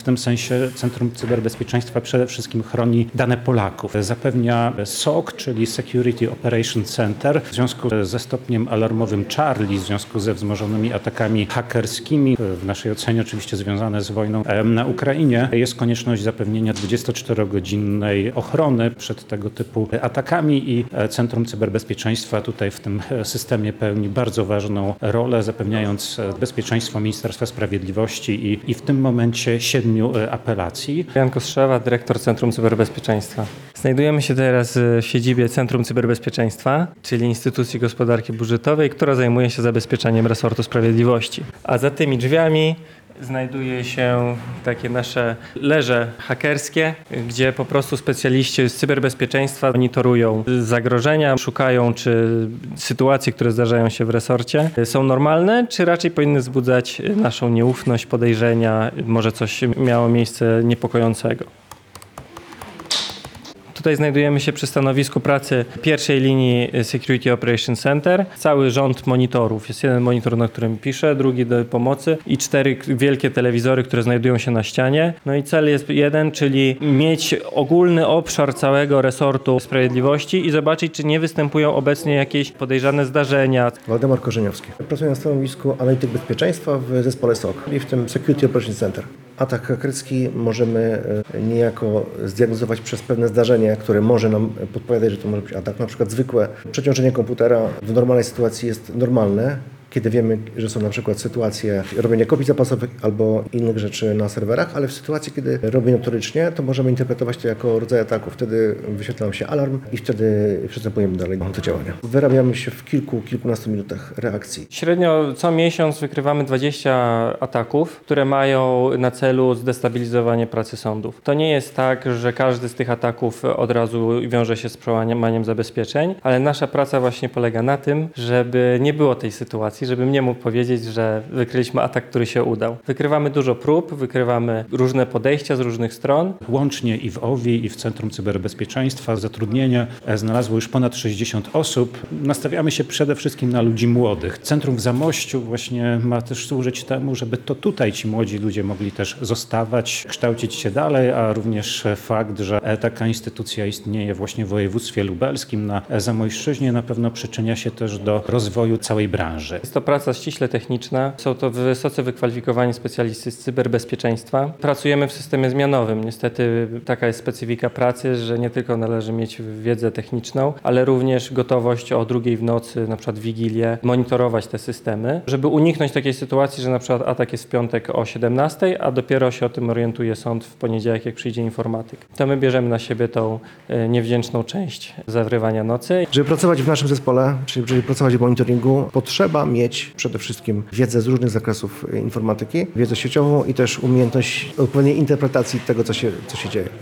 W tym sensie Centrum Cyberbezpieczeństwa przede wszystkim chroni dane Polaków. Zapewnia SOC, czyli Security Operations Center, w związku ze stopniem alarmowym Charlie, w związku ze wzmożonymi atakami hakerskimi, w naszej ocenie oczywiście związane z wojną na Ukrainie, jest konieczność zapewnienia 24-godzinnej ochrony przed tego typu atakami i Centrum Cyberbezpieczeństwa tutaj w tym systemie pełni bardzo ważną rolę, zapewniając bezpieczeństwo Ministerstwa Sprawiedliwości i w tym momencie 7 apelacji. Jan Kostrzewa, dyrektor Centrum Cyberbezpieczeństwa. Znajdujemy się teraz w siedzibie Centrum Cyberbezpieczeństwa, czyli instytucji gospodarki budżetowej, która zajmuje się zabezpieczaniem resortu sprawiedliwości. A za tymi drzwiami znajduje się takie nasze leże hakerskie, gdzie po prostu specjaliści z cyberbezpieczeństwa monitorują zagrożenia, szukają, czy sytuacje, które zdarzają się w resorcie, są normalne, czy raczej powinny wzbudzać naszą nieufność, podejrzenia, może coś miało miejsce niepokojącego. Tutaj znajdujemy się przy stanowisku pracy pierwszej linii Security Operations Center. Cały rząd monitorów. Jest jeden monitor, na którym piszę, drugi do pomocy i 4 wielkie telewizory, które znajdują się na ścianie. No i cel jest jeden, czyli mieć ogólny obszar całego resortu sprawiedliwości i zobaczyć, czy nie występują obecnie jakieś podejrzane zdarzenia. Waldemar Korzeniowski. Pracuję na stanowisku analityk bezpieczeństwa w zespole SOC i w tym Security Operations Center. Atak hakerski możemy niejako zdiagnozować przez pewne zdarzenie, które może nam podpowiadać, że to może być atak. Na przykład zwykłe przeciążenie komputera w normalnej sytuacji jest normalne, kiedy wiemy, że są na przykład sytuacje robienia kopii zapasowych albo innych rzeczy na serwerach, ale w sytuacji, kiedy robię notorycznie, to możemy interpretować to jako rodzaj ataku. Wtedy wyświetla nam się alarm i wtedy przystępujemy dalej do działania. Wyrabiamy się w kilkunastu minutach reakcji. Średnio co miesiąc wykrywamy 20 ataków, które mają na celu zdestabilizowanie pracy sądów. To nie jest tak, że każdy z tych ataków od razu wiąże się z przełamaniem zabezpieczeń, ale nasza praca właśnie polega na tym, żeby nie było tej sytuacji, żebym nie mógł powiedzieć, że wykryliśmy atak, który się udał. Wykrywamy dużo prób, wykrywamy różne podejścia z różnych stron. Łącznie i w OWI, i w Centrum Cyberbezpieczeństwa zatrudnienie znalazło już ponad 60 osób. Nastawiamy się przede wszystkim na ludzi młodych. Centrum w Zamościu właśnie ma też służyć temu, żeby to tutaj ci młodzi ludzie mogli też zostawać, kształcić się dalej, a również fakt, że taka instytucja istnieje właśnie w województwie lubelskim na Zamojszczyźnie na pewno przyczynia się też do rozwoju całej branży. Jest to praca ściśle techniczna, są to wysoce wykwalifikowani specjaliści z cyberbezpieczeństwa. Pracujemy w systemie zmianowym. Niestety taka jest specyfika pracy, że nie tylko należy mieć wiedzę techniczną, ale również gotowość o 2:00 w nocy, na przykład w Wigilię, monitorować te systemy, żeby uniknąć takiej sytuacji, że na przykład atak jest w piątek o 17:00, a dopiero się o tym orientuje sąd w poniedziałek, jak przyjdzie informatyk. To my bierzemy na siebie tą niewdzięczną część zawrywania nocy. Żeby pracować w naszym zespole, czyli żeby pracować w monitoringu, potrzeba mieć przede wszystkim wiedzę z różnych zakresów informatyki, wiedzę sieciową i też umiejętność odpowiedniej interpretacji tego, co się dzieje.